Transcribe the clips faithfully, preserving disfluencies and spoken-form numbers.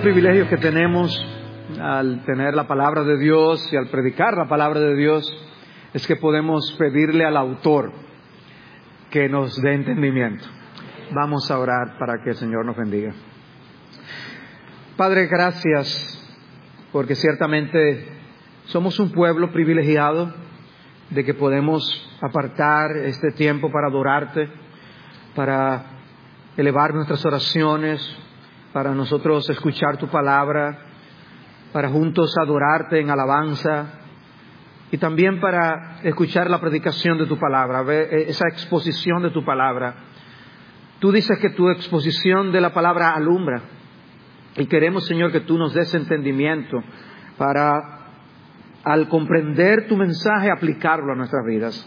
privilegios que tenemos al tener la palabra de Dios y al predicar la palabra de Dios es que podemos pedirle al autor que nos dé entendimiento. Vamos a orar para que el Señor nos bendiga. Padre, gracias porque ciertamente somos un pueblo privilegiado de que podemos apartar este tiempo para adorarte, para elevar nuestras oraciones, para nosotros escuchar tu palabra, para juntos adorarte en alabanza y también para escuchar la predicación de tu palabra, ver esa exposición de tu palabra. Tú dices que tu exposición de la palabra alumbra y queremos, Señor, que tú nos des entendimiento para, al comprender tu mensaje, aplicarlo a nuestras vidas.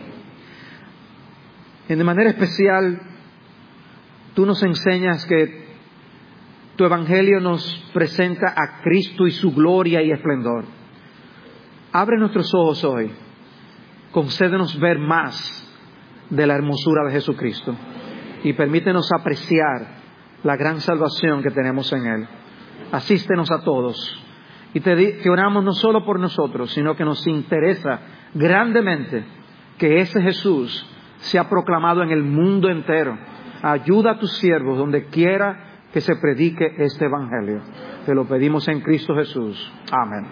Y de manera especial, tú nos enseñas que tu evangelio nos presenta a Cristo y su gloria y esplendor. Abre nuestros ojos hoy. Concédenos ver más de la hermosura de Jesucristo y permítenos apreciar la gran salvación que tenemos en Él. Asístenos a todos y te, te oramos no solo por nosotros, sino que nos interesa grandemente que ese Jesús sea proclamado en el mundo entero. Ayuda a tus siervos donde quiera que se predique este evangelio. Te lo pedimos en Cristo Jesús. Amén.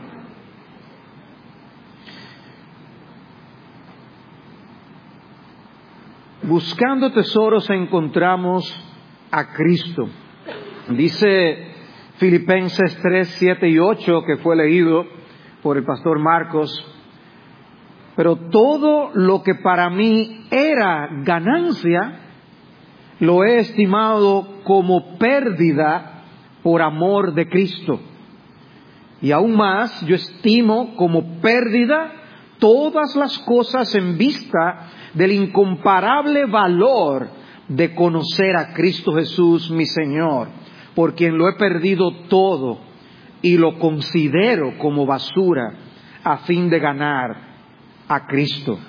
Buscando tesoros encontramos a Cristo. Dice Filipenses tres, siete y ocho, que fue leído por el pastor Marcos. Pero todo lo que para mí era ganancia, lo he estimado como pérdida por amor de Cristo. Y aún más, yo estimo como pérdida todas las cosas en vista del incomparable valor de conocer a Cristo Jesús, mi Señor, por quien lo he perdido todo y lo considero como basura a fin de ganar a Cristo.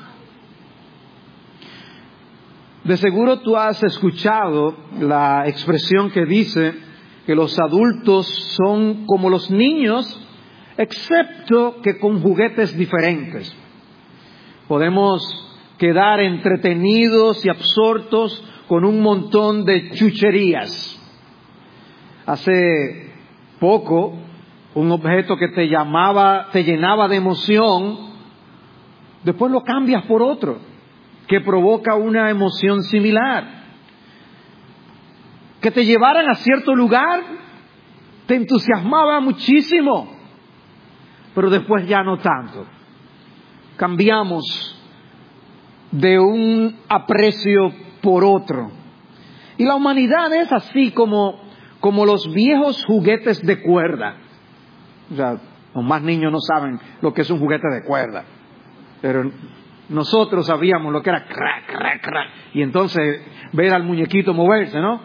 De seguro tú has escuchado la expresión que dice que los adultos son como los niños, excepto que con juguetes diferentes. Podemos quedar entretenidos y absortos con un montón de chucherías. Hace poco, un objeto que te llamaba, te llenaba de emoción, después lo cambias por otro que provoca una emoción similar. Que te llevaran a cierto lugar te entusiasmaba muchísimo, pero después ya no tanto. Cambiamos de un aprecio por otro. Y la humanidad es así como, como los viejos juguetes de cuerda. O sea, los más niños no saben lo que es un juguete de cuerda, pero nosotros sabíamos lo que era crack, crack, crack. Y entonces ver al muñequito moverse, ¿no?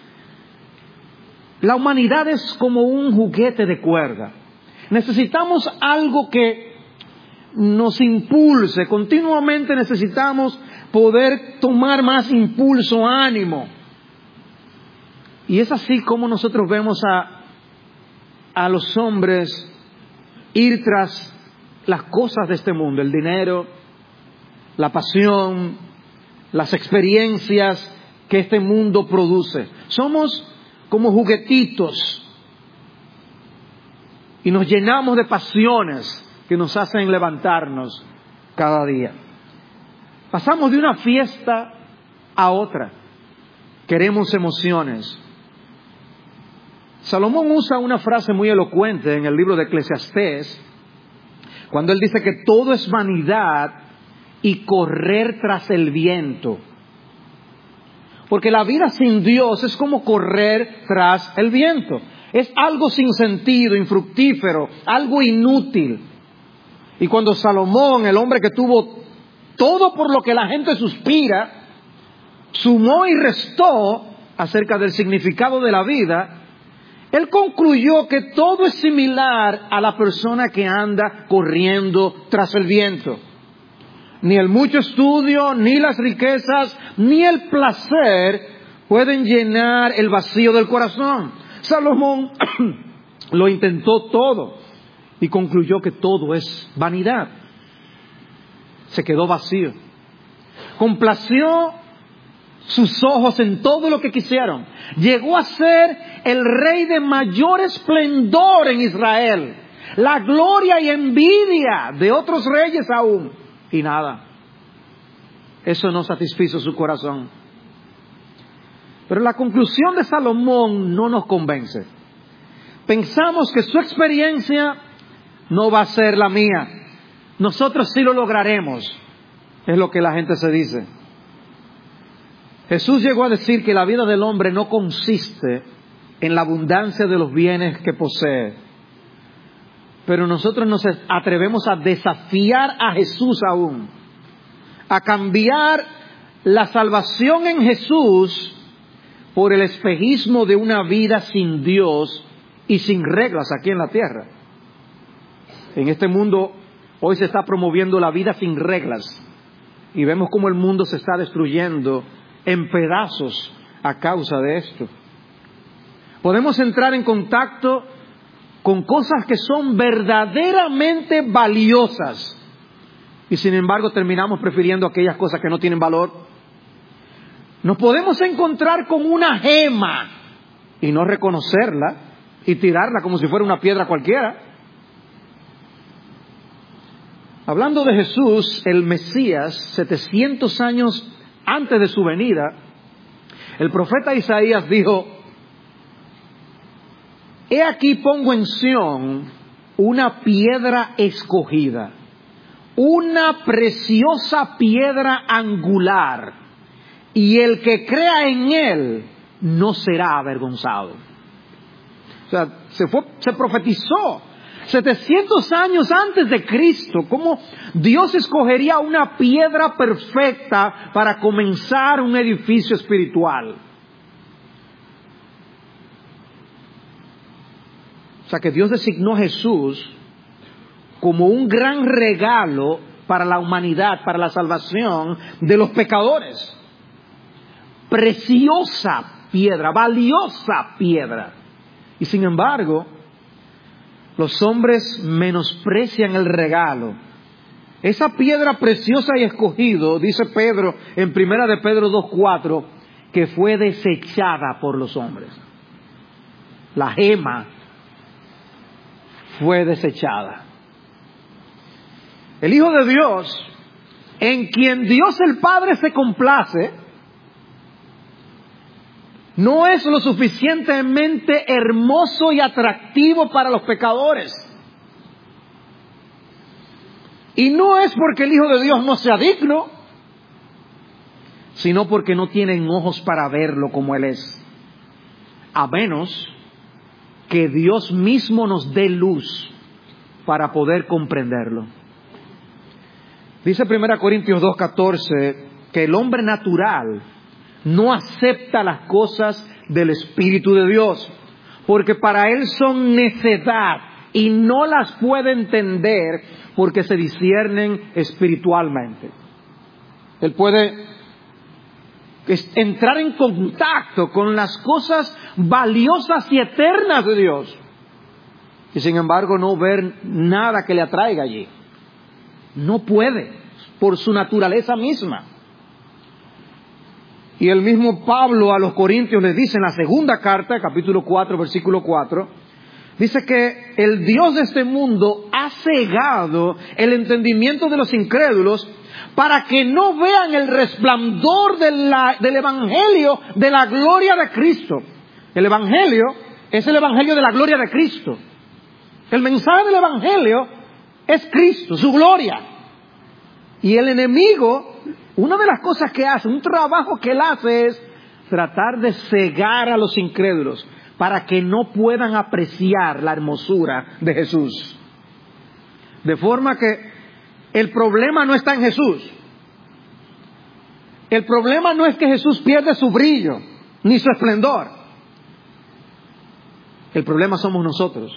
La humanidad es como un juguete de cuerda. Necesitamos algo que nos impulse. Continuamente necesitamos poder tomar más impulso, ánimo. Y es así como nosotros vemos a, a los hombres ir tras las cosas de este mundo, el dinero, la pasión, las experiencias que este mundo produce. Somos como juguetitos y nos llenamos de pasiones que nos hacen levantarnos cada día. Pasamos de una fiesta a otra. Queremos emociones. Salomón usa una frase muy elocuente en el libro de Eclesiastés, cuando él dice que todo es vanidad y correr tras el viento. Porque la vida sin Dios es como correr tras el viento. Es algo sin sentido, infructífero, algo inútil. Y cuando Salomón, el hombre que tuvo todo por lo que la gente suspira, sumó y restó acerca del significado de la vida, él concluyó que todo es similar a la persona que anda corriendo tras el viento. Ni el mucho estudio, ni las riquezas, ni el placer pueden llenar el vacío del corazón. Salomón lo intentó todo y concluyó que todo es vanidad. Se quedó vacío. Complació sus ojos en todo lo que quisieron. Llegó a ser el rey de mayor esplendor en Israel. La gloria y envidia de otros reyes aún. Y nada. Eso no satisfizo su corazón. Pero la conclusión de Salomón no nos convence. Pensamos que su experiencia no va a ser la mía. Nosotros sí lo lograremos. Es lo que la gente se dice. Jesús llegó a decir que la vida del hombre no consiste en la abundancia de los bienes que posee. Pero nosotros nos atrevemos a desafiar a Jesús aún. A cambiar la salvación en Jesús por el espejismo de una vida sin Dios y sin reglas aquí en la tierra. En este mundo hoy se está promoviendo la vida sin reglas y vemos cómo el mundo se está destruyendo en pedazos a causa de esto. Podemos entrar en contacto con cosas que son verdaderamente valiosas y sin embargo terminamos prefiriendo aquellas cosas que no tienen valor. Nos podemos encontrar con una gema y no reconocerla y tirarla como si fuera una piedra cualquiera. Hablando de Jesús, el Mesías, setecientos años antes de su venida, el profeta Isaías dijo: he aquí pongo en Sión una piedra escogida, una preciosa piedra angular, y el que crea en él no será avergonzado. O sea, se, fue, se profetizó setecientos años antes de Cristo cómo Dios escogería una piedra perfecta para comenzar un edificio espiritual. O sea, que Dios designó a Jesús como un gran regalo para la humanidad, para la salvación de los pecadores. Preciosa piedra, valiosa piedra. Y sin embargo, los hombres menosprecian el regalo. Esa piedra preciosa y escogido, dice Pedro en primera de Pedro dos cuatro, que fue desechada por los hombres. La gema fue desechada. El Hijo de Dios, en quien Dios el Padre se complace, no es lo suficientemente hermoso y atractivo para los pecadores. Y no es porque el Hijo de Dios no sea digno, sino porque no tienen ojos para verlo como Él es. A menos que Dios mismo nos dé luz para poder comprenderlo. Dice primera Corintios dos catorce que el hombre natural no acepta las cosas del Espíritu de Dios, porque para él son necedad y no las puede entender porque se disciernen espiritualmente. Él puede entrar en contacto con las cosas valiosas y eternas de Dios y sin embargo no ver nada que le atraiga allí. No puede, por su naturaleza misma. Y el mismo Pablo a los Corintios les dice en la segunda carta, capítulo cuatro, versículo cuatro, dice que el Dios de este mundo ha cegado el entendimiento de los incrédulos para que no vean el resplandor de la, del Evangelio de la gloria de Cristo. El Evangelio es el Evangelio de la gloria de Cristo. El mensaje del Evangelio es Cristo, su gloria. Y el enemigo, una de las cosas que hace, un trabajo que él hace es tratar de cegar a los incrédulos para que no puedan apreciar la hermosura de Jesús. De forma que el problema no está en Jesús. El problema no es que Jesús pierde su brillo ni su esplendor. El problema somos nosotros.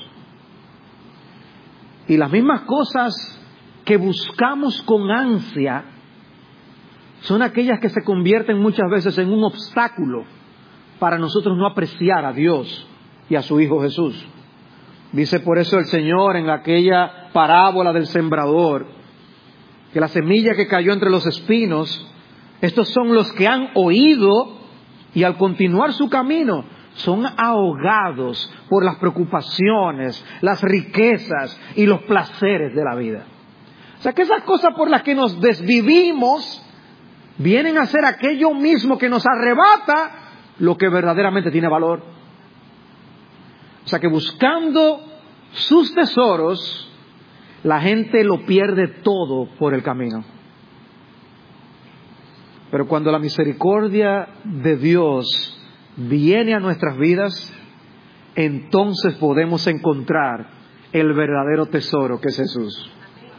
Y las mismas cosas que buscamos con ansia son aquellas que se convierten muchas veces en un obstáculo para nosotros no apreciar a Dios y a su Hijo Jesús. Dice por eso el Señor en aquella parábola del sembrador, que la semilla que cayó entre los espinos, estos son los que han oído y al continuar su camino son ahogados por las preocupaciones, las riquezas y los placeres de la vida. O sea que esas cosas por las que nos desvivimos vienen a ser aquello mismo que nos arrebata lo que verdaderamente tiene valor. O sea que buscando sus tesoros, la gente lo pierde todo por el camino. Pero cuando la misericordia de Dios viene a nuestras vidas, entonces podemos encontrar el verdadero tesoro que es Jesús.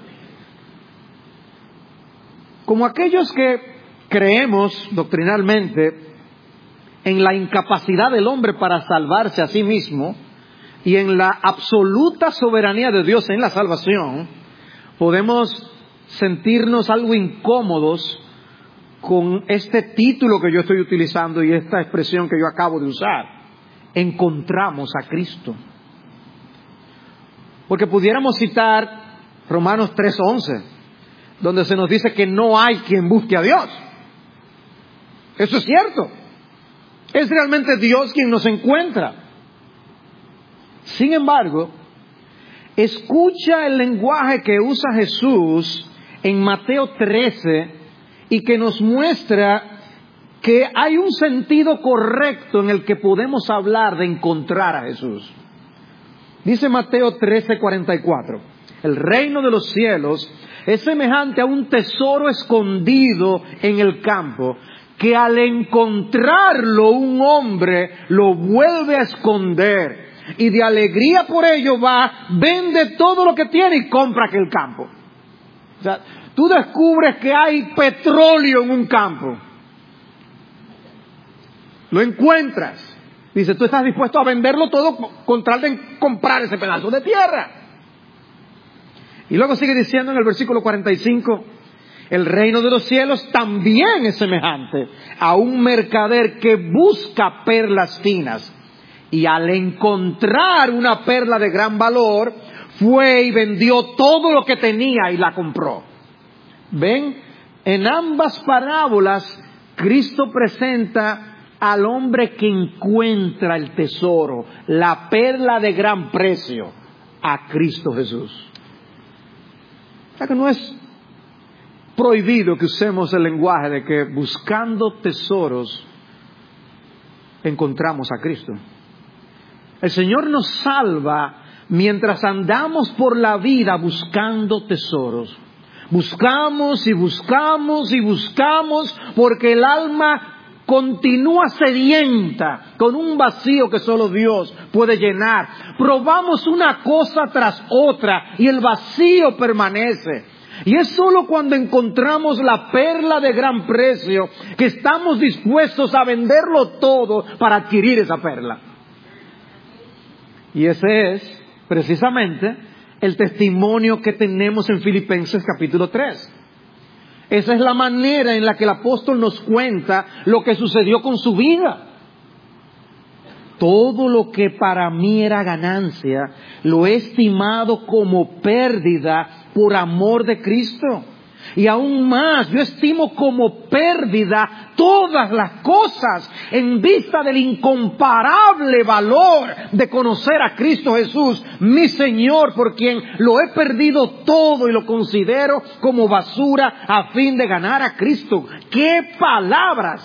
Como aquellos que creemos doctrinalmente en la incapacidad del hombre para salvarse a sí mismo y en la absoluta soberanía de Dios en la salvación, podemos sentirnos algo incómodos con este título que yo estoy utilizando y esta expresión que yo acabo de usar. Encontramos a Cristo. Porque pudiéramos citar Romanos tres once, donde se nos dice que no hay quien busque a Dios. Eso es cierto. Es realmente Dios quien nos encuentra. Sin embargo, escucha el lenguaje que usa Jesús en Mateo trece y que nos muestra que hay un sentido correcto en el que podemos hablar de encontrar a Jesús. Dice Mateo trece cuarenta y cuatro, el reino de los cielos es semejante a un tesoro escondido en el campo, que al encontrarlo un hombre lo vuelve a esconder, y de alegría por ello va, vende todo lo que tiene y compra aquel campo. O sea, tú descubres que hay petróleo en un campo. Lo encuentras. Dice, tú estás dispuesto a venderlo todo con tal de comprar ese pedazo de tierra. Y luego sigue diciendo en el versículo cuarenta y cinco, el reino de los cielos también es semejante a un mercader que busca perlas finas. Y al encontrar una perla de gran valor, fue y vendió todo lo que tenía y la compró. ¿Ven? En ambas parábolas, Cristo presenta al hombre que encuentra el tesoro, la perla de gran precio, a Cristo Jesús. O sea que no es prohibido que usemos el lenguaje de que buscando tesoros encontramos a Cristo. El Señor nos salva mientras andamos por la vida buscando tesoros. Buscamos y buscamos y buscamos porque el alma continúa sedienta con un vacío que solo Dios puede llenar. Probamos una cosa tras otra y el vacío permanece. Y es solo cuando encontramos la perla de gran precio que estamos dispuestos a venderlo todo para adquirir esa perla. Y ese es precisamente el testimonio que tenemos en Filipenses capítulo tres. Esa es la manera en la que el apóstol nos cuenta lo que sucedió con su vida. Todo lo que para mí era ganancia, lo he estimado como pérdida por amor de Cristo. Y aún más, yo estimo como pérdida todas las cosas en vista del incomparable valor de conocer a Cristo Jesús, mi Señor, por quien lo he perdido todo y lo considero como basura a fin de ganar a Cristo. ¡Qué palabras!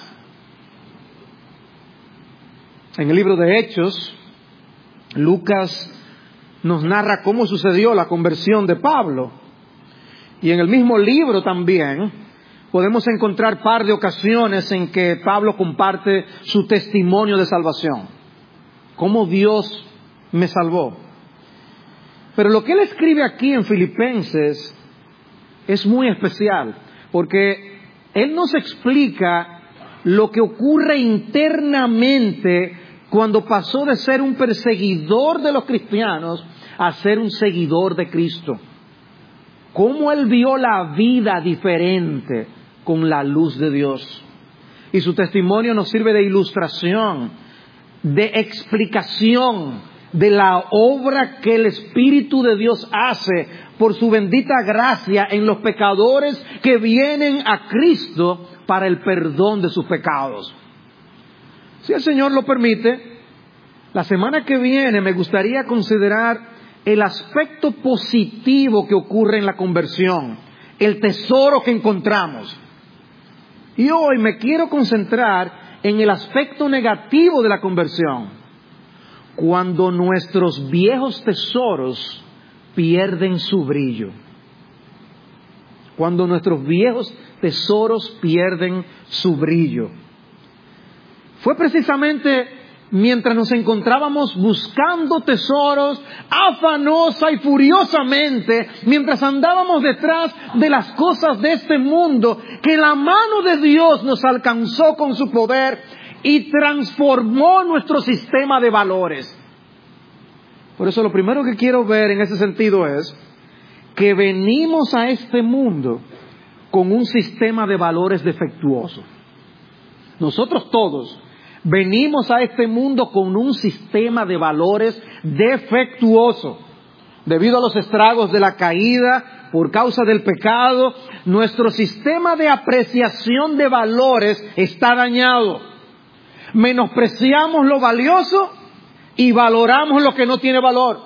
En el libro de Hechos, Lucas nos narra cómo sucedió la conversión de Pablo. Y en el mismo libro también podemos encontrar par de ocasiones en que Pablo comparte su testimonio de salvación. Cómo Dios me salvó. Pero lo que él escribe aquí en Filipenses es muy especial, porque él nos explica lo que ocurre internamente cuando pasó de ser un perseguidor de los cristianos a ser un seguidor de Cristo. Cómo él vio la vida diferente con la luz de Dios. Y su testimonio nos sirve de ilustración, de explicación de la obra que el Espíritu de Dios hace por su bendita gracia en los pecadores que vienen a Cristo para el perdón de sus pecados. Si el Señor lo permite, la semana que viene me gustaría considerar el aspecto positivo que ocurre en la conversión, el tesoro que encontramos. Y hoy me quiero concentrar en el aspecto negativo de la conversión, cuando nuestros viejos tesoros pierden su brillo. Cuando nuestros viejos tesoros pierden su brillo. Fue precisamente mientras nos encontrábamos buscando tesoros afanosa y furiosamente, mientras andábamos detrás de las cosas de este mundo, que la mano de Dios nos alcanzó con su poder y transformó nuestro sistema de valores. Por eso lo primero que quiero ver en ese sentido es que venimos a este mundo con un sistema de valores defectuoso. Nosotros todos venimos a este mundo con un sistema de valores defectuoso. Debido a los estragos de la caída, por causa del pecado, nuestro sistema de apreciación de valores está dañado. Menospreciamos lo valioso y valoramos lo que no tiene valor.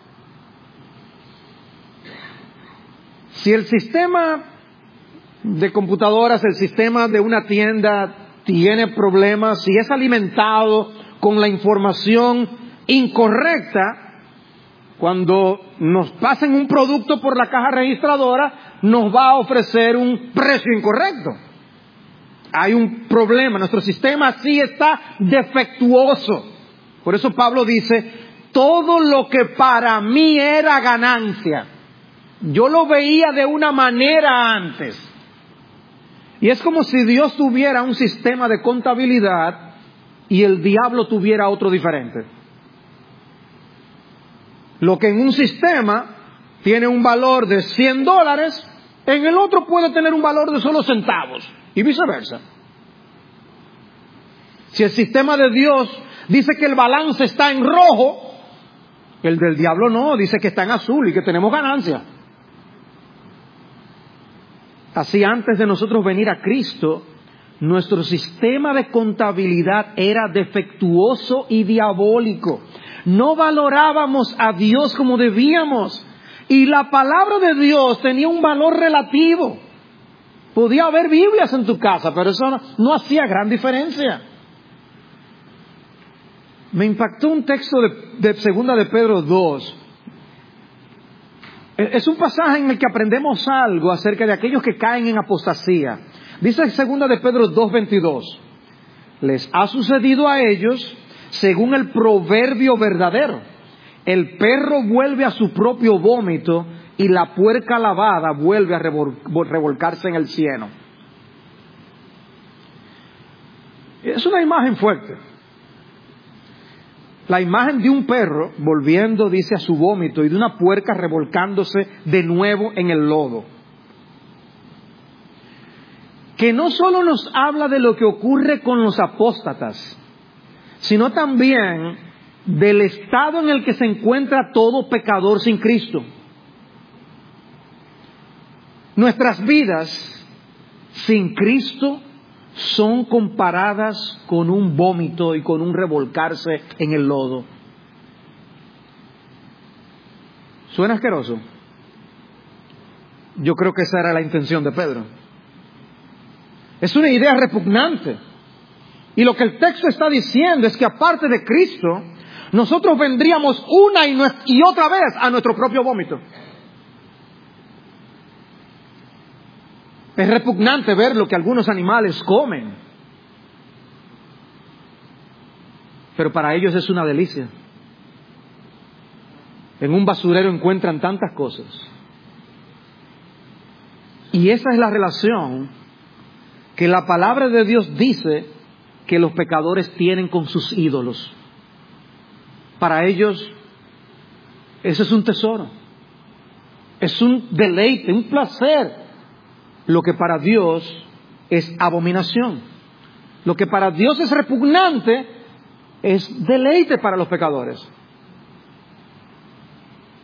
Si el sistema de computadoras, el sistema de una tienda tiene problemas, si es alimentado con la información incorrecta, cuando nos pasen un producto por la caja registradora, nos va a ofrecer un precio incorrecto. Hay un problema, nuestro sistema sí está defectuoso. Por eso Pablo dice, todo lo que para mí era ganancia, yo lo veía de una manera antes. Y es como si Dios tuviera un sistema de contabilidad y el diablo tuviera otro diferente. Lo que en un sistema tiene un valor de cien dólares, en el otro puede tener un valor de solo centavos y viceversa. Si el sistema de Dios dice que el balance está en rojo, el del diablo no, dice que está en azul y que tenemos ganancia. Así, antes de nosotros venir a Cristo, nuestro sistema de contabilidad era defectuoso y diabólico. No valorábamos a Dios como debíamos. Y la palabra de Dios tenía un valor relativo. Podía haber Biblias en tu casa, pero eso no, no hacía gran diferencia. Me impactó un texto de, de segunda de Pedro dos. Es un pasaje en el que aprendemos algo acerca de aquellos que caen en apostasía. Dice segunda de Pedro dos veintidós. Les ha sucedido a ellos según el proverbio verdadero. El perro vuelve a su propio vómito y la puerca lavada vuelve a revol- revolcarse en el cieno. Es una imagen fuerte. La imagen de un perro volviendo, dice, a su vómito, y de una puerca revolcándose de nuevo en el lodo. Que no solo nos habla de lo que ocurre con los apóstatas, sino también del estado en el que se encuentra todo pecador sin Cristo. Nuestras vidas sin Cristo son comparadas con un vómito y con un revolcarse en el lodo. ¿Suena asqueroso? Yo creo que esa era la intención de Pedro. Es una idea repugnante. Y lo que el texto está diciendo es que aparte de Cristo, nosotros vendríamos una y otra vez a nuestro propio vómito. Es repugnante ver lo que algunos animales comen, pero para ellos es una delicia. En un basurero encuentran tantas cosas. Y esa es la relación que la palabra de Dios dice que los pecadores tienen con sus ídolos. Para ellos, eso es un tesoro. Es un deleite, un placer. Lo que para Dios es abominación. Lo que para Dios es repugnante es deleite para los pecadores.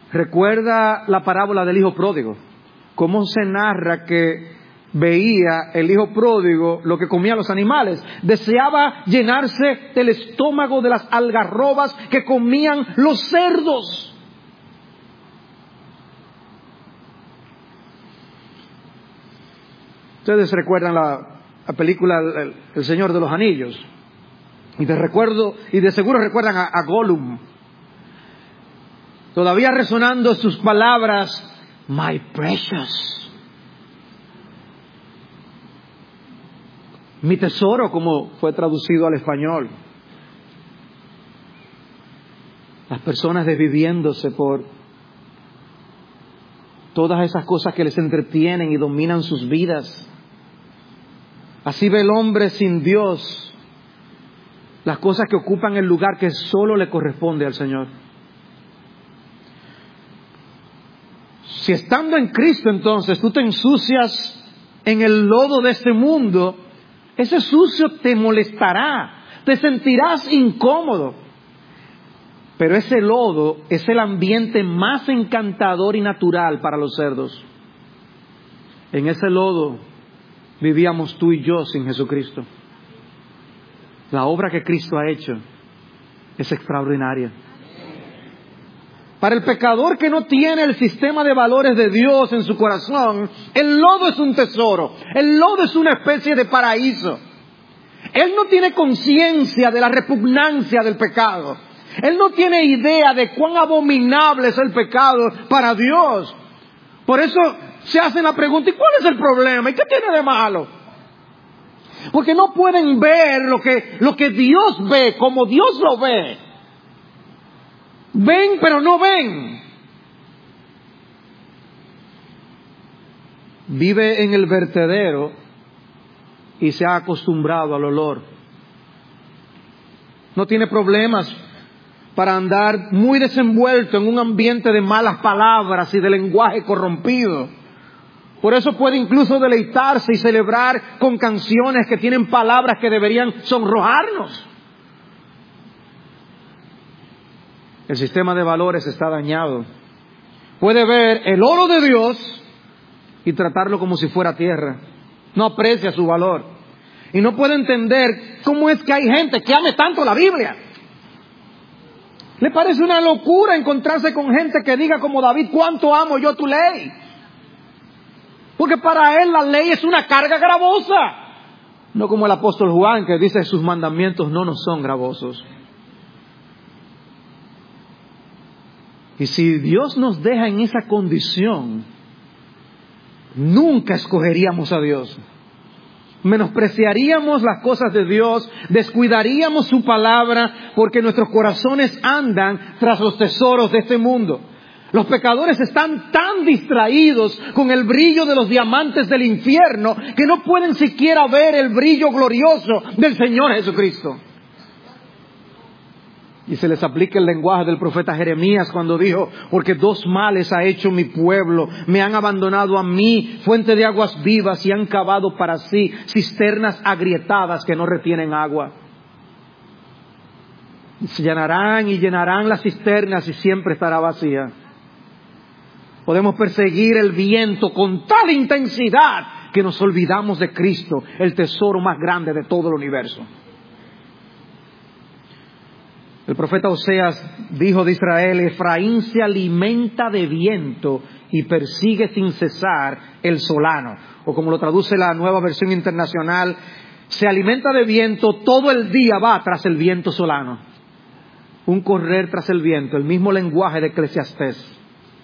Recuerda la parábola del hijo pródigo. Cómo se narra que veía el hijo pródigo lo que comían los animales. Deseaba llenarse del estómago de las algarrobas que comían los cerdos. Ustedes recuerdan la, la película el, el Señor de los Anillos. Y de recuerdo, y de seguro recuerdan a, a Gollum. Todavía resonando sus palabras, my precious. Mi tesoro, como fue traducido al español. Las personas desviviéndose por todas esas cosas que les entretienen y dominan sus vidas. Así ve el hombre sin Dios las cosas que ocupan el lugar que solo le corresponde al Señor. Si estando en Cristo entonces tú te ensucias en el lodo de este mundo, ese sucio te molestará, te sentirás incómodo. Pero ese lodo es el ambiente más encantador y natural para los cerdos. En ese lodo vivíamos tú y yo sin Jesucristo. La obra que Cristo ha hecho es extraordinaria. Para el pecador que no tiene el sistema de valores de Dios en su corazón, el lodo es un tesoro. El lodo es una especie de paraíso. Él no tiene conciencia de la repugnancia del pecado. Él no tiene idea de cuán abominable es el pecado para Dios. Por eso se hacen la pregunta, ¿y cuál es el problema? ¿Y qué tiene de malo? Porque no pueden ver lo que, lo que Dios ve, como Dios lo ve. Ven, pero no ven. Vive en el vertedero y se ha acostumbrado al olor. No tiene problemas para andar muy desenvuelto en un ambiente de malas palabras y de lenguaje corrompido. Por eso puede incluso deleitarse y celebrar con canciones que tienen palabras que deberían sonrojarnos. El sistema de valores está dañado. Puede ver el oro de Dios y tratarlo como si fuera tierra. No aprecia su valor. Y no puede entender cómo es que hay gente que ame tanto la Biblia. Le parece una locura encontrarse con gente que diga como David, cuánto amo yo tu ley. Porque para él la ley es una carga gravosa. No como el apóstol Juan que dice sus mandamientos no nos son gravosos. Y si Dios nos deja en esa condición, nunca escogeríamos a Dios. Menospreciaríamos las cosas de Dios, descuidaríamos su palabra, porque nuestros corazones andan tras los tesoros de este mundo. Los pecadores están tan distraídos con el brillo de los diamantes del infierno que no pueden siquiera ver el brillo glorioso del Señor Jesucristo. Y se les aplica el lenguaje del profeta Jeremías cuando dijo, porque dos males ha hecho mi pueblo, me han abandonado a mí, fuente de aguas vivas, y han cavado para sí cisternas agrietadas que no retienen agua. Se llenarán y llenarán las cisternas y siempre estará vacía. Podemos perseguir el viento con tal intensidad que nos olvidamos de Cristo, el tesoro más grande de todo el universo. El profeta Oseas dijo de Israel, Efraín se alimenta de viento y persigue sin cesar el solano. O como lo traduce la Nueva Versión Internacional, se alimenta de viento, todo el día va tras el viento solano. Un correr tras el viento, el mismo lenguaje de Eclesiastés.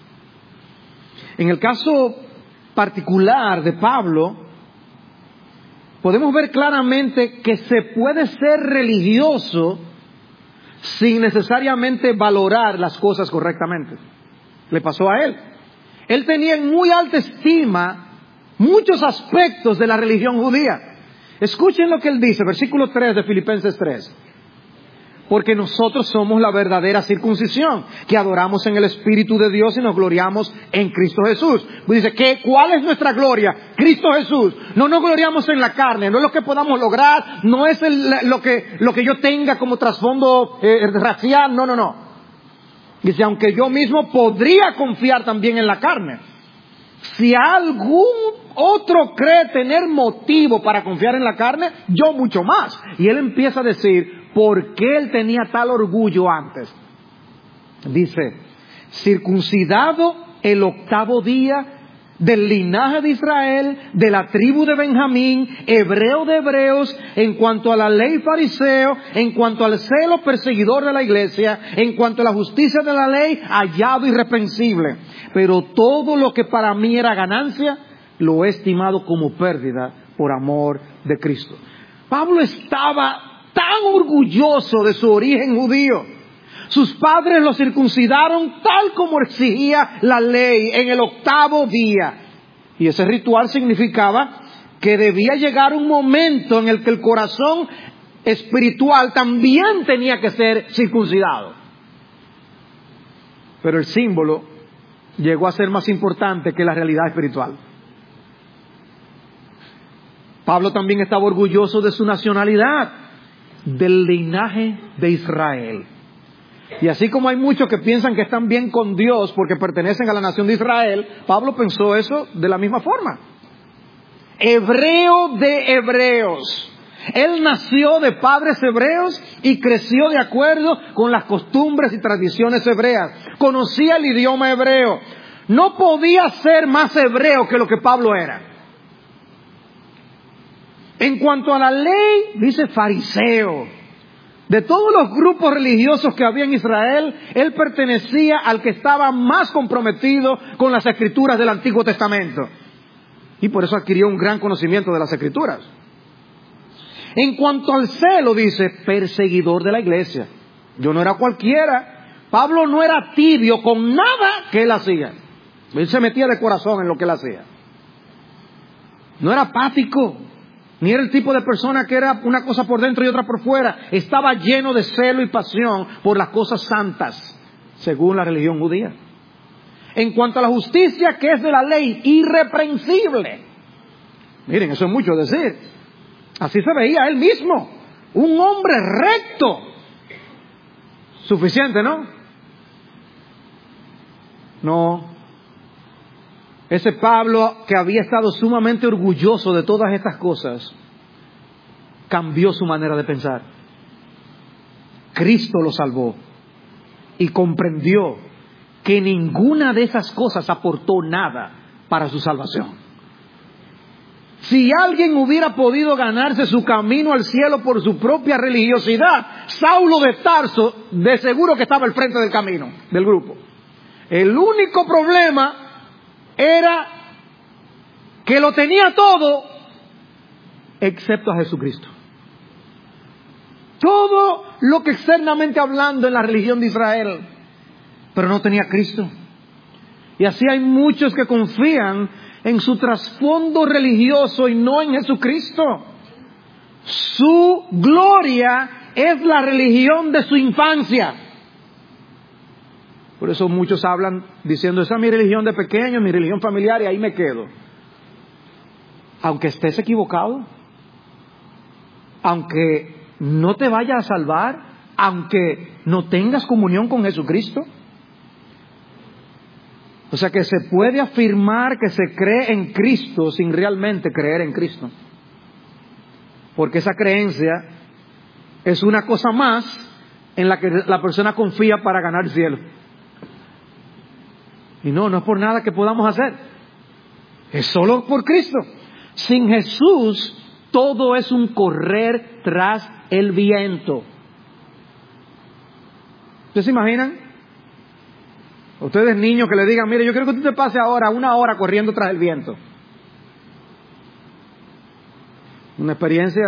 En el caso particular de Pablo, podemos ver claramente que se puede ser religioso sin necesariamente valorar las cosas correctamente. Le pasó a él. Él tenía en muy alta estima muchos aspectos de la religión judía. Escuchen lo que él dice, versículo tres de Filipenses tres. Porque nosotros somos la verdadera circuncisión, que adoramos en el Espíritu de Dios y nos gloriamos en Cristo Jesús. Pues dice, ¿qué, ¿cuál es nuestra gloria? Cristo Jesús. No nos gloriamos en la carne, no es lo que podamos lograr, no es el, lo, que, lo que yo tenga como trasfondo eh, racial, no, no, no. Dice, aunque yo mismo podría confiar también en la carne. Si algún otro cree tener motivo para confiar en la carne, yo mucho más. Y él empieza a decir, ¿por qué él tenía tal orgullo antes? Dice, circuncidado el octavo día, del linaje de Israel, de la tribu de Benjamín, hebreo de hebreos, en cuanto a la ley fariseo, en cuanto al celo perseguidor de la iglesia, en cuanto a la justicia de la ley, hallado irreprensible. Pero todo lo que para mí era ganancia, lo he estimado como pérdida por amor de Cristo. Pablo estaba tan orgulloso de su origen judío. Sus padres lo circuncidaron tal como exigía la ley en el octavo día. Y ese ritual significaba que debía llegar un momento en el que el corazón espiritual también tenía que ser circuncidado. Pero el símbolo llegó a ser más importante que la realidad espiritual. Pablo también estaba orgulloso de su nacionalidad, del linaje de Israel. Y así como hay muchos que piensan que están bien con Dios porque pertenecen a la nación de Israel, Pablo pensó eso de la misma forma. Hebreo de hebreos. Él nació de padres hebreos y creció de acuerdo con las costumbres y tradiciones hebreas. Conocía el idioma hebreo. No podía ser más hebreo que lo que Pablo era. En cuanto a la ley, dice fariseo. De todos los grupos religiosos que había en Israel, él pertenecía al que estaba más comprometido con las escrituras del Antiguo Testamento. Y por eso adquirió un gran conocimiento de las escrituras. En cuanto al celo, dice, perseguidor de la iglesia. Yo no era cualquiera. Pablo no era tibio con nada que él hacía. Él se metía de corazón en lo que él hacía. No era apático. Ni era el tipo de persona que era una cosa por dentro y otra por fuera. Estaba lleno de celo y pasión por las cosas santas, según la religión judía. En cuanto a la justicia que es de la ley, irreprensible. Miren, eso es mucho decir. Así se veía él mismo. Un hombre recto. Suficiente, ¿no? No. Ese Pablo, que había estado sumamente orgulloso de todas estas cosas, cambió su manera de pensar. Cristo lo salvó y comprendió que ninguna de esas cosas aportó nada para su salvación. Si alguien hubiera podido ganarse su camino al cielo por su propia religiosidad, Saulo de Tarso de seguro que estaba al frente del camino, del grupo. El único problema era que lo tenía todo excepto a Jesucristo. Todo lo que externamente hablando en la religión de Israel, pero no tenía a Cristo. Y así hay muchos que confían en su trasfondo religioso y no en Jesucristo. Su gloria es la religión de su infancia. Por eso muchos hablan diciendo, esa es mi religión de pequeño, mi religión familiar, y ahí me quedo. Aunque estés equivocado, aunque no te vaya a salvar, aunque no tengas comunión con Jesucristo. O sea que se puede afirmar que se cree en Cristo sin realmente creer en Cristo. Porque esa creencia es una cosa más en la que la persona confía para ganar el cielo. Y no, no es por nada que podamos hacer. Es solo por Cristo. Sin Jesús, todo es un correr tras el viento. ¿Ustedes se imaginan? Ustedes niños que le digan, mire, yo quiero que tú te pases ahora una hora corriendo tras el viento. Una experiencia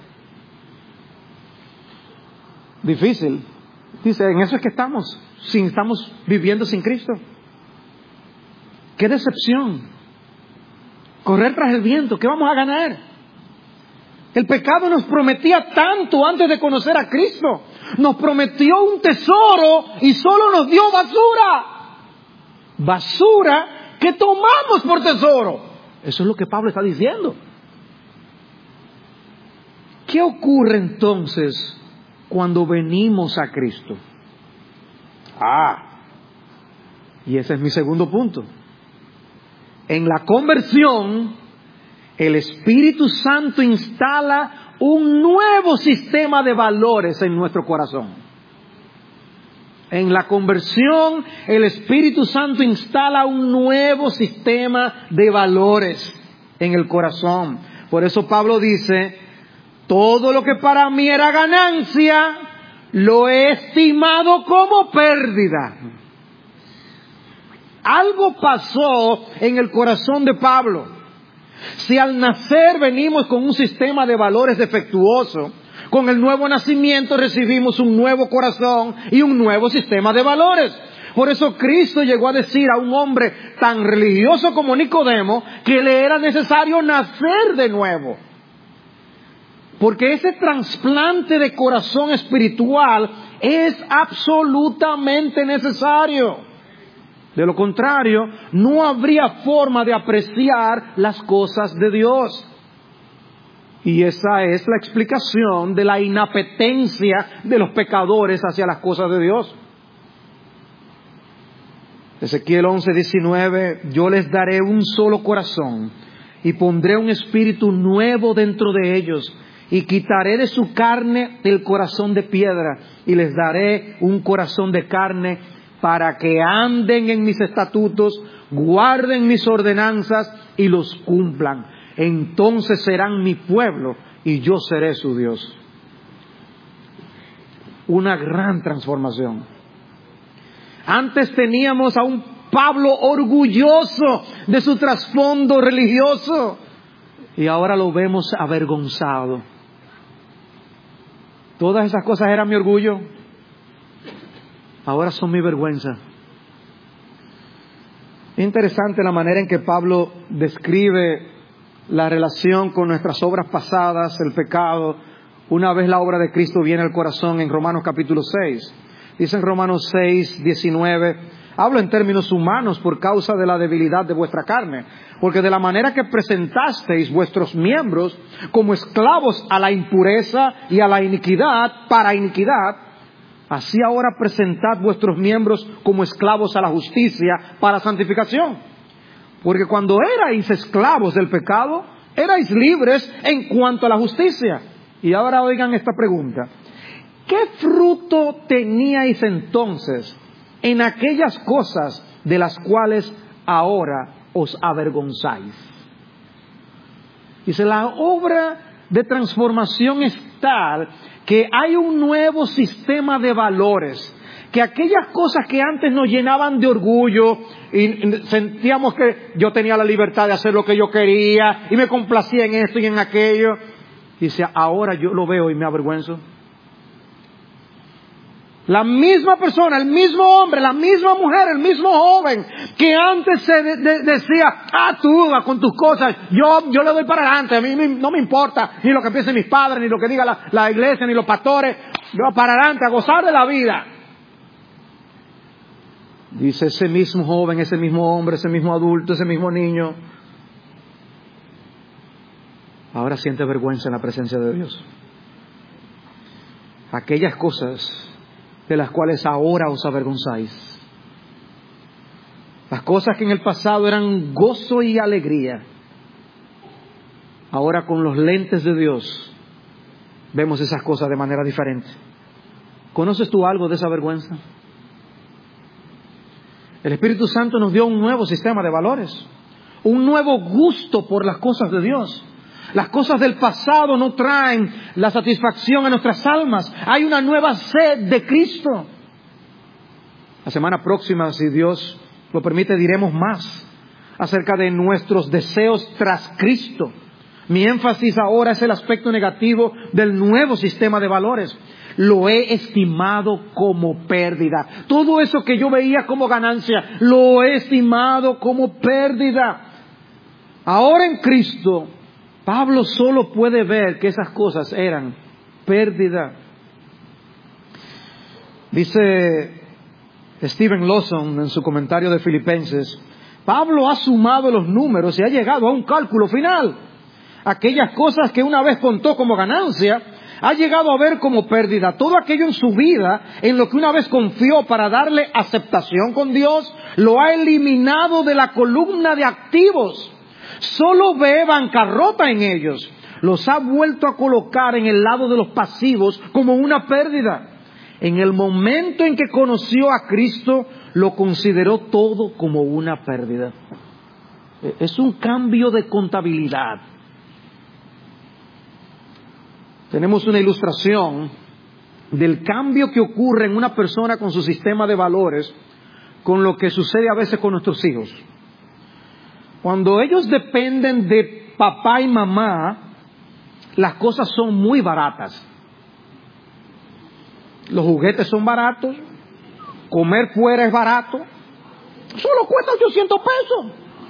difícil. Dice, en eso es que estamos, sin, estamos viviendo sin Cristo. ¡Qué decepción! Correr tras el viento, ¿qué vamos a ganar? El pecado nos prometía tanto antes de conocer a Cristo. Nos prometió un tesoro y solo nos dio basura. Basura que tomamos por tesoro. Eso es lo que Pablo está diciendo. ¿Qué ocurre entonces cuando venimos a Cristo? Ah, Y ese es mi segundo punto. En la conversión, el Espíritu Santo instala un nuevo sistema de valores en nuestro corazón. En la conversión, el Espíritu Santo instala un nuevo sistema de valores en el corazón. Por eso Pablo dice, todo lo que para mí era ganancia, lo he estimado como pérdida. Algo pasó en el corazón de Pablo. Si al nacer venimos con un sistema de valores defectuoso, con el nuevo nacimiento recibimos un nuevo corazón y un nuevo sistema de valores. Por eso Cristo llegó a decir a un hombre tan religioso como Nicodemo que le era necesario nacer de nuevo. Porque ese trasplante de corazón espiritual es absolutamente necesario. De lo contrario, no habría forma de apreciar las cosas de Dios. Y esa es la explicación de la inapetencia de los pecadores hacia las cosas de Dios. Ezequiel once diecinueve, yo les daré un solo corazón y pondré un espíritu nuevo dentro de ellos y quitaré de su carne el corazón de piedra y les daré un corazón de carne para que anden en mis estatutos, guarden mis ordenanzas y los cumplan. Entonces serán mi pueblo y yo seré su Dios. Una gran transformación. Antes teníamos a un Pablo orgulloso de su trasfondo religioso y ahora lo vemos avergonzado. Todas esas cosas eran mi orgullo, ahora son mi vergüenza. Es interesante la manera en que Pablo describe la relación con nuestras obras pasadas, el pecado, una vez la obra de Cristo viene al corazón en Romanos capítulo seis. Dice en Romanos seis, diecinueve, hablo en términos humanos por causa de la debilidad de vuestra carne, porque de la manera que presentasteis vuestros miembros como esclavos a la impureza y a la iniquidad, para iniquidad, así ahora presentad vuestros miembros como esclavos a la justicia para santificación. Porque cuando erais esclavos del pecado, erais libres en cuanto a la justicia. Y ahora oigan esta pregunta. ¿Qué fruto teníais entonces en aquellas cosas de las cuales ahora os avergonzáis? Dice, la obra de transformación es tal que hay un nuevo sistema de valores, que aquellas cosas que antes nos llenaban de orgullo y sentíamos que yo tenía la libertad de hacer lo que yo quería y me complacía en esto y en aquello, dice, ahora yo lo veo y me avergüenzo. La misma persona, el mismo hombre, la misma mujer, el mismo joven que antes se de, de, decía, ah, tú con tus cosas, yo, yo le doy para adelante, a mí no me importa ni lo que piensen mis padres, ni lo que diga la, la iglesia, ni los pastores, yo para adelante, a gozar de la vida. Dice ese mismo joven, ese mismo hombre, ese mismo adulto, ese mismo niño, ahora siente vergüenza en la presencia de Dios. Aquellas cosas de las cuales ahora os avergonzáis. Las cosas que en el pasado eran gozo y alegría, ahora con los lentes de Dios vemos esas cosas de manera diferente. ¿Conoces tú algo de esa vergüenza? El Espíritu Santo nos dio un nuevo sistema de valores, un nuevo gusto por las cosas de Dios. Las cosas del pasado no traen la satisfacción a nuestras almas. Hay una nueva sed de Cristo. La semana próxima, si Dios lo permite, diremos más acerca de nuestros deseos tras Cristo. Mi énfasis ahora es el aspecto negativo del nuevo sistema de valores. Lo he estimado como pérdida. Todo eso que yo veía como ganancia, lo he estimado como pérdida. Ahora en Cristo, Pablo solo puede ver que esas cosas eran pérdida. Dice Stephen Lawson en su comentario de Filipenses, Pablo ha sumado los números y ha llegado a un cálculo final. Aquellas cosas que una vez contó como ganancia ha llegado a ver como pérdida todo aquello en su vida en lo que una vez confió para darle aceptación con Dios, lo ha eliminado de la columna de activos. Solo ve bancarrota en ellos. Los ha vuelto a colocar en el lado de los pasivos como una pérdida. En el momento en que conoció a Cristo, lo consideró todo como una pérdida. Es un cambio de contabilidad. Tenemos una ilustración del cambio que ocurre en una persona con su sistema de valores con lo que sucede a veces con nuestros hijos. Cuando ellos dependen de papá y mamá, las cosas son muy baratas. Los juguetes son baratos, comer fuera es barato, solo cuesta ochocientos pesos.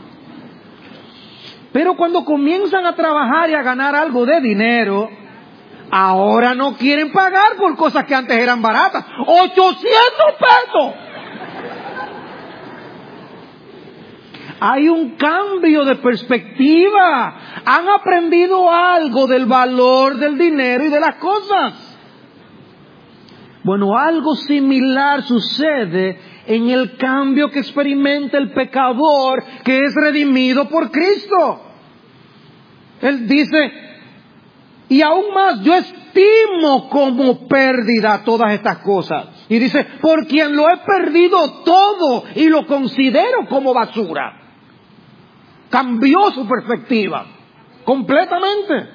Pero cuando comienzan a trabajar y a ganar algo de dinero, ahora no quieren pagar por cosas que antes eran baratas. ¡ochocientos pesos! Hay un cambio de perspectiva. Han aprendido algo del valor del dinero y de las cosas. Bueno, algo similar sucede en el cambio que experimenta el pecador que es redimido por Cristo. Él dice, y aún más, yo estimo como pérdida todas estas cosas. Y dice, por quien lo he perdido todo y lo considero como basura. Cambió su perspectiva completamente.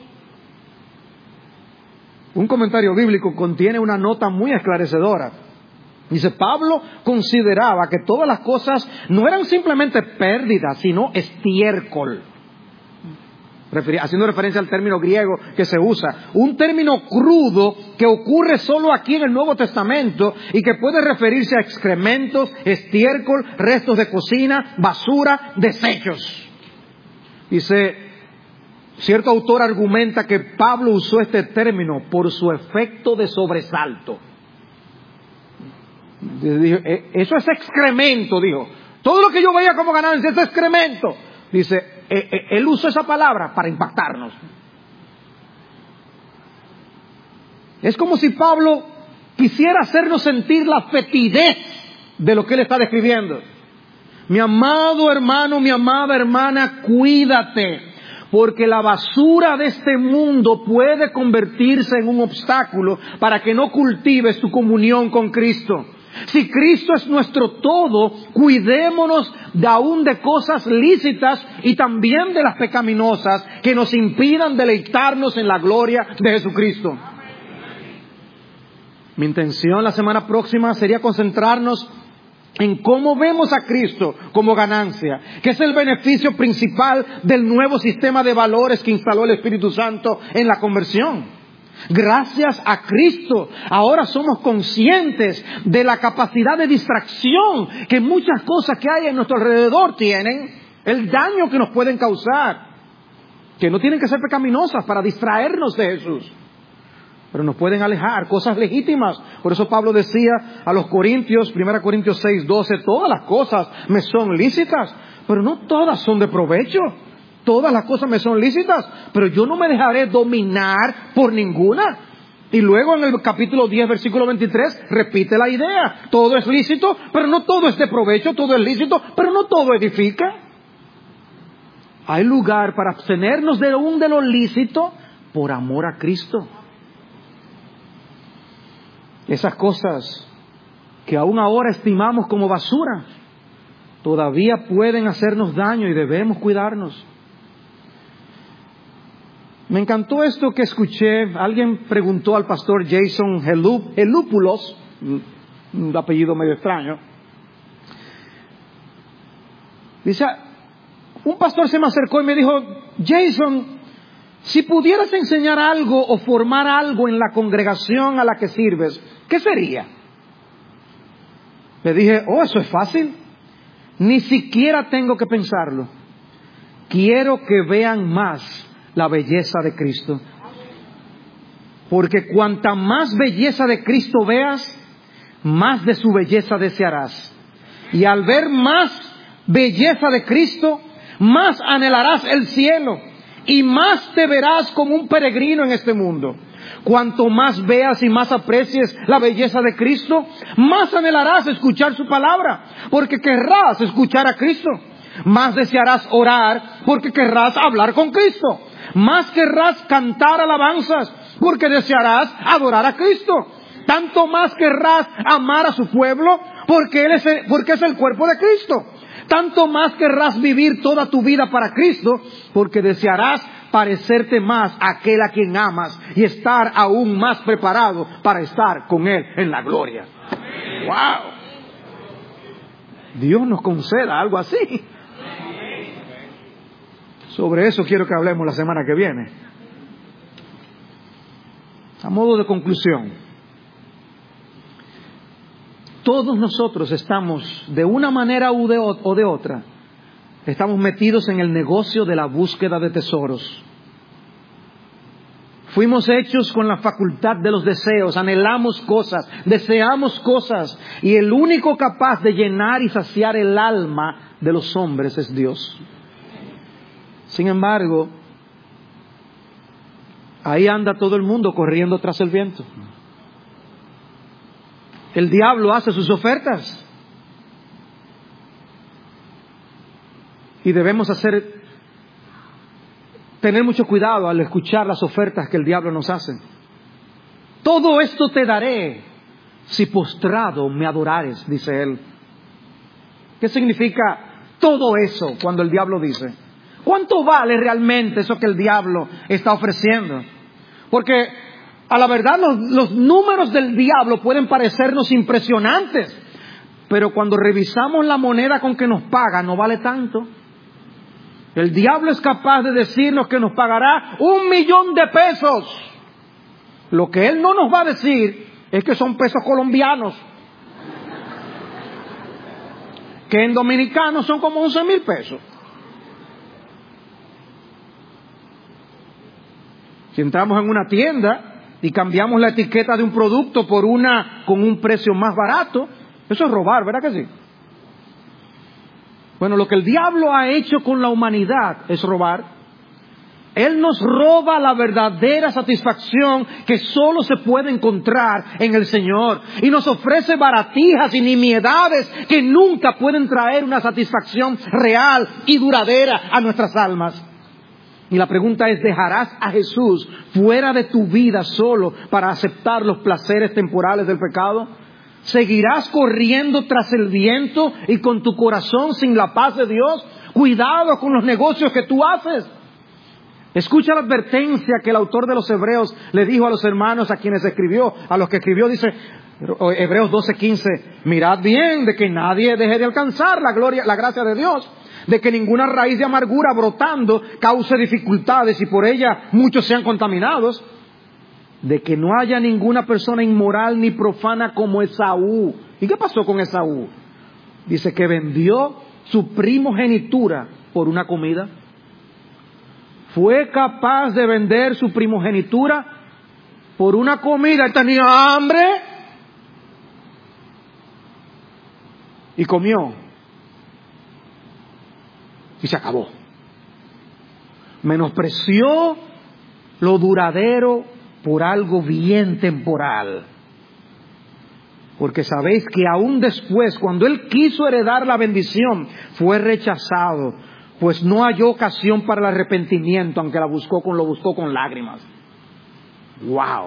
Un comentario bíblico contiene una nota muy esclarecedora. Dice, Pablo consideraba que todas las cosas no eran simplemente pérdidas, sino estiércol. Haciendo referencia al término griego que se usa. Un término crudo que ocurre solo aquí en el Nuevo Testamento y que puede referirse a excrementos, estiércol, restos de cocina, basura, desechos. Dice, cierto autor argumenta que Pablo usó este término por su efecto de sobresalto. Dijo, eso es excremento, dijo. Todo lo que yo veía como ganancia es excremento. Dice, él usó esa palabra para impactarnos. Es como si Pablo quisiera hacernos sentir la fetidez de lo que él está describiendo. Mi amado hermano, mi amada hermana, cuídate, porque la basura de este mundo puede convertirse en un obstáculo para que no cultives tu comunión con Cristo. Si Cristo es nuestro todo, cuidémonos de aún de cosas lícitas y también de las pecaminosas que nos impidan deleitarnos en la gloria de Jesucristo. Mi intención la semana próxima sería concentrarnos en cómo vemos a Cristo como ganancia, que es el beneficio principal del nuevo sistema de valores que instaló el Espíritu Santo en la conversión. Gracias a Cristo, ahora somos conscientes de la capacidad de distracción que muchas cosas que hay en nuestro alrededor tienen, el daño que nos pueden causar, que no tienen que ser pecaminosas para distraernos de Jesús, pero nos pueden alejar, cosas legítimas. Por eso Pablo decía a los Corintios, primera Corintios seis, doce, todas las cosas me son lícitas, pero no todas son de provecho. Todas las cosas me son lícitas, pero yo no me dejaré dominar por ninguna. Y luego en el capítulo diez, versículo veintitrés, repite la idea. Todo es lícito, pero no todo es de provecho. Todo es lícito, pero no todo edifica. Hay lugar para abstenernos de un de lo lícito por amor a Cristo. Esas cosas que aún ahora estimamos como basura, todavía pueden hacernos daño y debemos cuidarnos. Me encantó esto que escuché. Alguien preguntó al pastor Jason Helúpulos, un apellido medio extraño. Dice, un pastor se me acercó y me dijo, Jason, si pudieras enseñar algo o formar algo en la congregación a la que sirves, ¿qué sería? Le dije, oh, eso es fácil. Ni siquiera tengo que pensarlo. Quiero que vean más la belleza de Cristo. Porque cuanta más belleza de Cristo veas, más de su belleza desearás. Y al ver más belleza de Cristo, más anhelarás el cielo y más te verás como un peregrino en este mundo. Cuanto más veas y más aprecies la belleza de Cristo, más anhelarás escuchar su palabra, porque querrás escuchar a Cristo. Más desearás orar, porque querrás hablar con Cristo. Más querrás cantar alabanzas, porque desearás adorar a Cristo. Tanto más querrás amar a su pueblo, porque él es el, porque es el cuerpo de Cristo. Tanto más querrás vivir toda tu vida para Cristo, porque desearás parecerte más a aquel a quien amas y estar aún más preparado para estar con Él en la gloria. ¡Wow! Dios nos conceda algo así. Sobre eso quiero que hablemos la semana que viene. A modo de conclusión, todos nosotros estamos, de una manera o de, o de otra, estamos metidos en el negocio de la búsqueda de tesoros. Fuimos hechos con la facultad de los deseos, anhelamos cosas, deseamos cosas, y el único capaz de llenar y saciar el alma de los hombres es Dios. Sin embargo, ahí anda todo el mundo corriendo tras el viento. El diablo hace sus ofertas. Y debemos hacer, tener mucho cuidado al escuchar las ofertas que el diablo nos hace. Todo esto te daré si postrado me adorares, dice él. ¿Qué significa todo eso cuando el diablo dice? ¿Cuánto vale realmente eso que el diablo está ofreciendo? Porque a la verdad los, los números del diablo pueden parecernos impresionantes, pero cuando revisamos la moneda con que nos paga no vale tanto. El diablo es capaz de decirnos que nos pagará un millón de pesos. Lo que él no nos va a decir es que son pesos colombianos, que en dominicanos son como once mil pesos. Si entramos en una tienda y cambiamos la etiqueta de un producto por una con un precio más barato, eso es robar, ¿verdad que sí? Bueno, lo que el diablo ha hecho con la humanidad es robar. Él nos roba la verdadera satisfacción que solo se puede encontrar en el Señor. Y nos ofrece baratijas y nimiedades que nunca pueden traer una satisfacción real y duradera a nuestras almas. Y la pregunta es, ¿dejarás a Jesús fuera de tu vida solo para aceptar los placeres temporales del pecado? ¿Seguirás corriendo tras el viento y con tu corazón sin la paz de Dios? Cuidado con los negocios que tú haces. Escucha la advertencia que el autor de los Hebreos le dijo a los hermanos a quienes escribió, a los que escribió, dice Hebreos doce quince, mirad bien de que nadie deje de alcanzar la gloria, la gracia de Dios, de que ninguna raíz de amargura brotando cause dificultades y por ella muchos sean contaminados, de que no haya ninguna persona inmoral ni profana como Esaú. ¿Y qué pasó con Esaú? Dice que vendió su primogenitura por una comida. Fue capaz de vender su primogenitura por una comida. Él tenía hambre y comió y se acabó. Menospreció lo duradero por algo bien temporal. Porque sabéis que aún después, cuando él quiso heredar la bendición, fue rechazado, pues no halló ocasión para el arrepentimiento, aunque la buscó con, lo buscó con lágrimas. ¡Wow!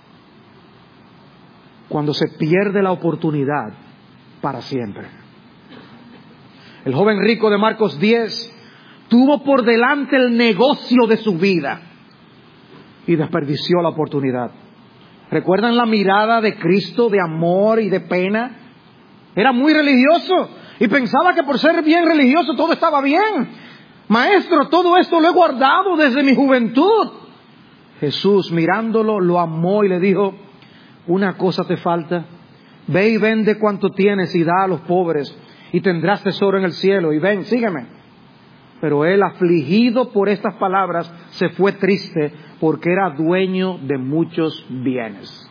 Cuando se pierde la oportunidad para siempre. El joven rico de Marcos diez tuvo por delante el negocio de su vida y desperdició la oportunidad. ¿Recuerdan la mirada de Cristo de amor y de pena? Era muy religioso y pensaba que por ser bien religioso todo estaba bien. Maestro, todo esto lo he guardado desde mi juventud. Jesús, mirándolo, lo amó y le dijo, una cosa te falta. Ve y vende cuanto tienes y da a los pobres y tendrás tesoro en el cielo. Y ven, sígueme. Pero él, afligido por estas palabras, se fue triste porque era dueño de muchos bienes.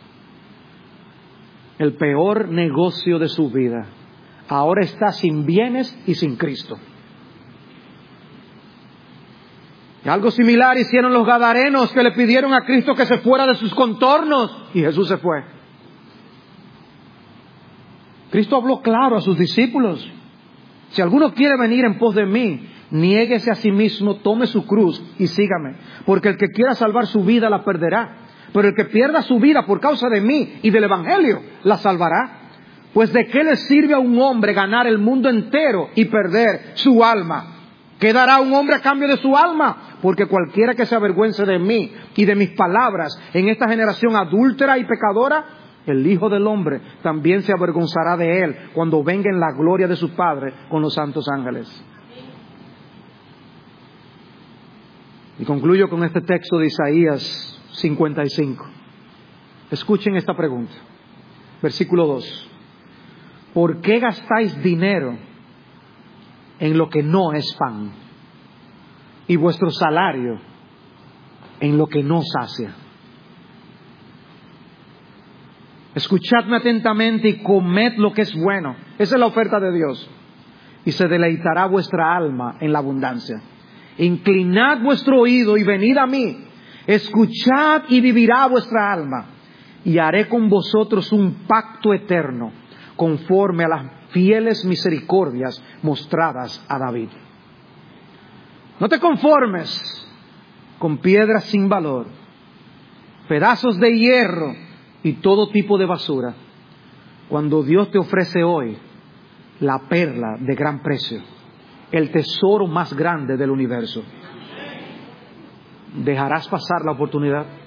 El peor negocio de su vida. Ahora está sin bienes y sin Cristo. Y algo similar hicieron los gadarenos, que le pidieron a Cristo que se fuera de sus contornos, y Jesús se fue. Cristo habló claro a sus discípulos: si alguno quiere venir en pos de mí, niéguese a sí mismo, tome su cruz y sígame. Porque el que quiera salvar su vida la perderá, pero el que pierda su vida por causa de mí y del evangelio la salvará. Pues ¿de qué le sirve a un hombre ganar el mundo entero y perder su alma? ¿Qué dará un hombre a cambio de su alma? Porque cualquiera que se avergüence de mí y de mis palabras en esta generación adúltera y pecadora, el Hijo del Hombre también se avergonzará de él cuando venga en la gloria de su Padre con los santos ángeles. Y concluyo con este texto de Isaías cincuenta y cinco. Escuchen esta pregunta. Versículo dos. ¿Por qué gastáis dinero en lo que no es pan, y vuestro salario en lo que no sacia? Escuchadme atentamente y comed lo que es bueno. Esa es la oferta de Dios. Y se deleitará vuestra alma en la abundancia. Inclinad vuestro oído y venid a mí. Escuchad y vivirá vuestra alma. Y haré con vosotros un pacto eterno, conforme a las fieles misericordias mostradas a David. No te conformes con piedras sin valor, pedazos de hierro y todo tipo de basura, cuando Dios te ofrece hoy la perla de gran precio, el tesoro más grande del universo. ¿Dejarás pasar la oportunidad?